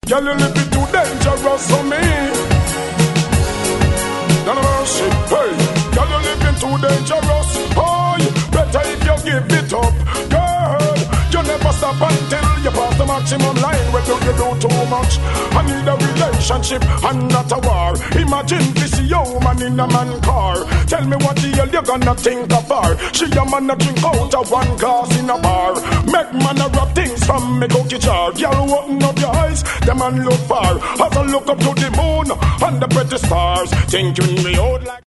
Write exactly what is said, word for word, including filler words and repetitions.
Girl, you live it too dangerous for me. None of mercy, hey. Girl, you living too dangerous. Oh, better if you give it up, girl. You never stop until you pass the maximum line. Well, do you do too much? I need a relationship and not a war. Imagine this woman in a man car. Tell me what the hell you gonna think of her. She a man a drink out of one glass in a bar. Make man a rub things from me cookie jar. Girl, open up your eyes, the man look far. As I look up to the moon and the pretty stars, thinking me out like